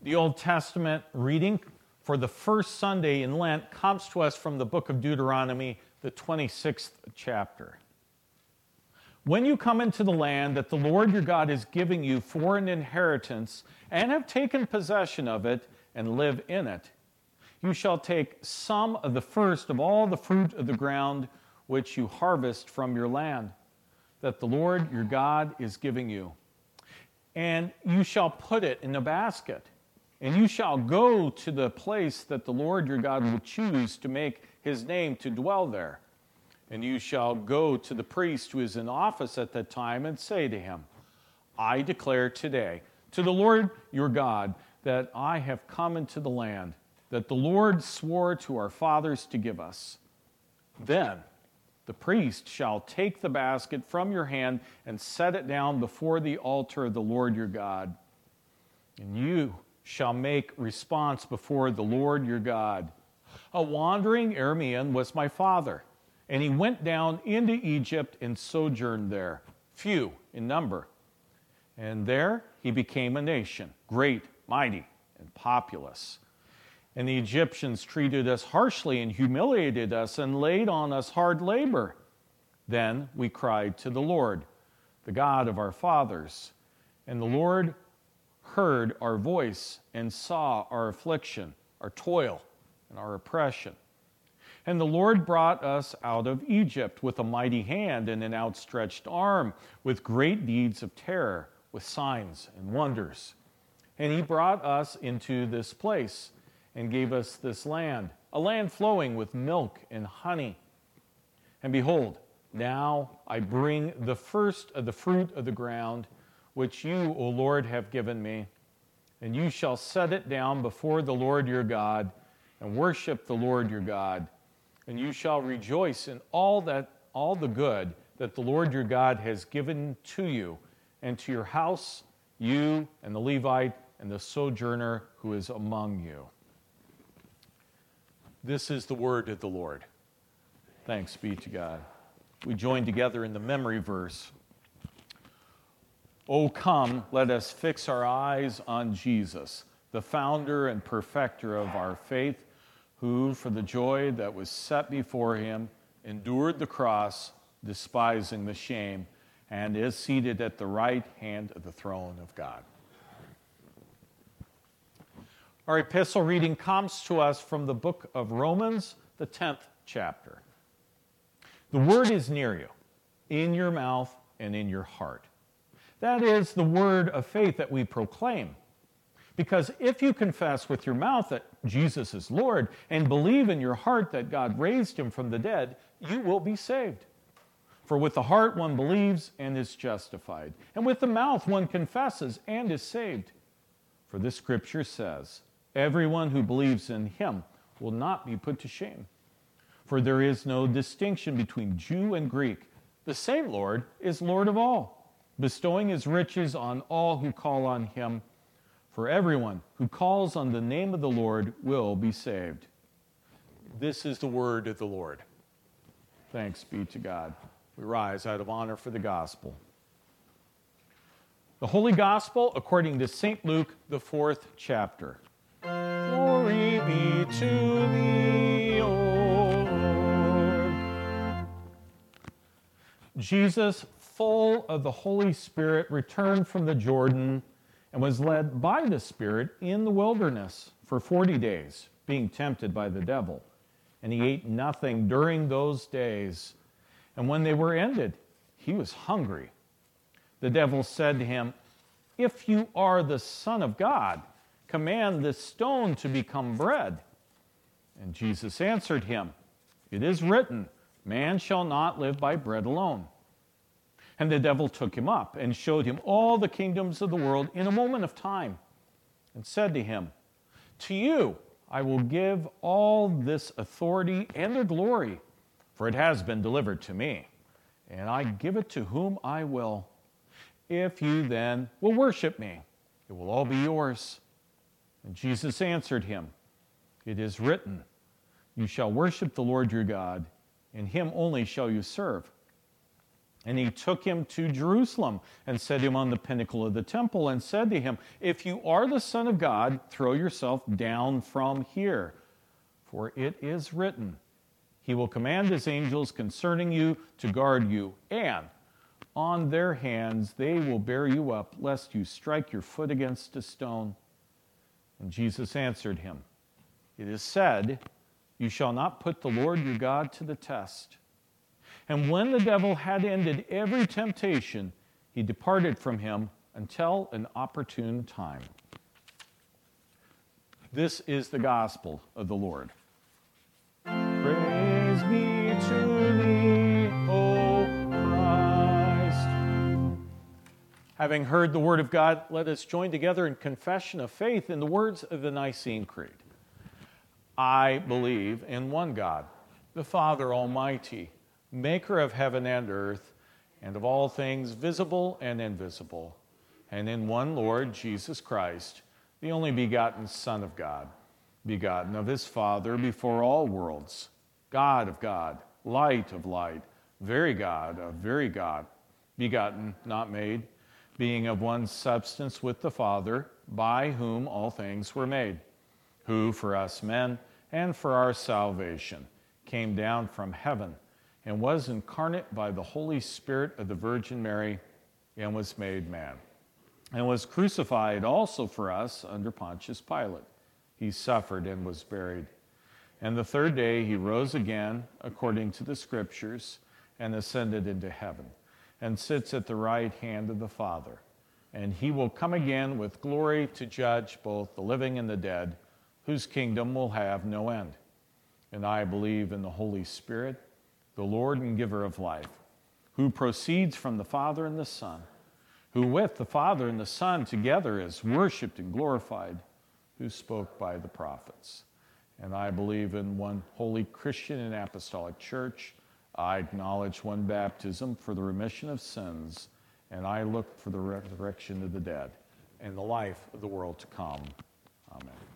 The Old Testament reading for the first Sunday in Lent comes to us from the book of Deuteronomy, the 26th chapter. When you come into the land that the Lord your God is giving you for an inheritance and have taken possession of it and live in it, you shall take some of the first of all the fruit of the ground which you harvest from your land, that the Lord your God is giving you. And you shall put it in a basket, and you shall go to the place that the Lord your God will choose to make his name to dwell there. And you shall go to the priest who is in office at that time and say to him, I declare today to the Lord your God that I have come into the land that the Lord swore to our fathers to give us. Then the priest shall take the basket from your hand and set it down before the altar of the Lord your God. And you shall make response before the Lord your God. A wandering Aramean was my father, and he went down into Egypt and sojourned there, few in number. And there he became a nation, great, mighty, and populous. And the Egyptians treated us harshly and humiliated us and laid on us hard labor. Then we cried to the Lord, the God of our fathers, and the Lord heard our voice and saw our affliction, our toil, and our oppression. And the Lord brought us out of Egypt with a mighty hand and an outstretched arm, with great deeds of terror, with signs and wonders. And he brought us into this place and gave us this land, a land flowing with milk and honey. And behold, now I bring the first of the fruit of the ground, which you, O Lord, have given me, and you shall set it down before the Lord your God, and worship the Lord your God. And you shall rejoice in all the good that the Lord your God has given to you, and to your house, you and the Levite and the sojourner who is among you. This is the word of the Lord. Thanks be to God. We join together in the memory verse. O come, let us fix our eyes on Jesus, the founder and perfecter of our faith, who, for the joy that was set before him, endured the cross, despising the shame, and is seated at the right hand of the throne of God. Our epistle reading comes to us from the book of Romans, the 10th chapter. The word is near you, in your mouth and in your heart. That is the word of faith that we proclaim. Because if you confess with your mouth that Jesus is Lord and believe in your heart that God raised him from the dead, you will be saved. For with the heart one believes and is justified, and with the mouth one confesses and is saved. For this scripture says, everyone who believes in him will not be put to shame. For there is no distinction between Jew and Greek. The same Lord is Lord of all, bestowing his riches on all who call on him. For everyone who calls on the name of the Lord will be saved. This is the word of the Lord. Thanks be to God. We rise out of honor for the gospel. The Holy Gospel according to St. Luke, the 4th chapter. Glory be to thee, O Lord. Jesus, full of the Holy Spirit, returned from the Jordan and was led by the Spirit in the wilderness for 40 days, being tempted by the devil. And he ate nothing during those days. And when they were ended, he was hungry. The devil said to him, if you are the Son of God, command this stone to become bread. And Jesus answered him, it is written, man shall not live by bread alone. And the devil took him up and showed him all the kingdoms of the world in a moment of time, and said to him, to you I will give all this authority and their glory, for it has been delivered to me, and I give it to whom I will. If you then will worship me, it will all be yours. And Jesus answered him, it is written, you shall worship the Lord your God, and him only shall you serve. And he took him to Jerusalem and set him on the pinnacle of the temple and said to him, "If you are the Son of God, throw yourself down from here. For it is written, He will command His angels concerning you to guard you, and on their hands they will bear you up, lest you strike your foot against a stone." And Jesus answered him, "It is said, You shall not put the Lord your God to the test." And when the devil had ended every temptation, he departed from him until an opportune time. This is the gospel of the Lord. Praise be to thee, O Christ. Having heard the word of God, let us join together in confession of faith in the words of the Nicene Creed. I believe in one God, the Father Almighty, maker of heaven and earth, and of all things visible and invisible, and in one Lord Jesus Christ, the only begotten Son of God, begotten of his Father before all worlds, God of God, light of light, very God of very God, begotten, not made, being of one substance with the Father, by whom all things were made, who for us men and for our salvation came down from heaven and was incarnate by the Holy Spirit of the Virgin Mary, and was made man, and was crucified also for us under Pontius Pilate. He suffered and was buried. And the third day he rose again, according to the Scriptures, and ascended into heaven, and sits at the right hand of the Father. And he will come again with glory to judge both the living and the dead, whose kingdom will have no end. And I believe in the Holy Spirit, the Lord and giver of life, who proceeds from the Father and the Son, who with the Father and the Son together is worshiped and glorified, who spoke by the prophets. And I believe in one holy Christian and apostolic church. I acknowledge one baptism for the remission of sins, and I look for the resurrection of the dead and the life of the world to come. Amen.